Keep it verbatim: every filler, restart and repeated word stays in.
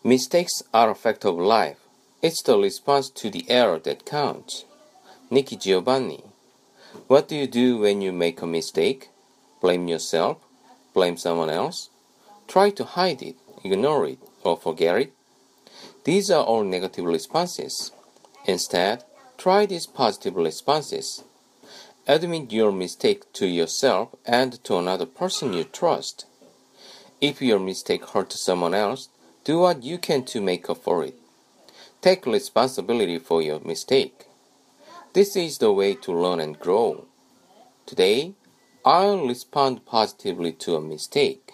Mistakes are a fact of life. It's the response to the error that counts. Nikki Giovanni. What do you do when you make a mistake? Blame yourself? Blame someone else? Try to hide it, ignore it, or forget it? These are all negative responses. Instead, try these positive responses. Admit your mistake to yourself and to another person you trust. If your mistake hurt someone else, do what you can to make up for it. Take responsibility for your mistake. This is the way to learn and grow. Today, I'll respond positively to a mistake.